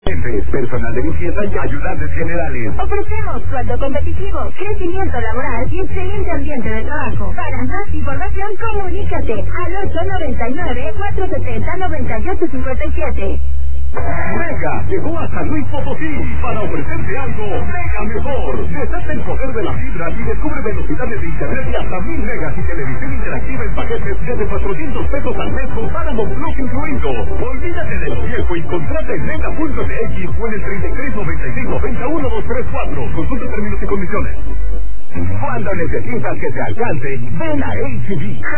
Personal de limpieza y ayudantes generales. Ofrecemos sueldo competitivo, crecimiento laboral y excelente ambiente de trabajo. Para más información, comunícate al 899-470-9857. Mega llegó a San Luis Potosí para ofrecerte algo mega mejor. Desata el poder de la fibra y descubre velocidades de internet de hasta 1000 megas y televisión interactiva en paquetes desde 400 pesos al mes con Paramount Plus incluido. Olvídate de lo viejo y contrata en mega.mx o en el 3395-91234. Consulta términos y condiciones. Cuando necesitas que te alcance, ven a HB.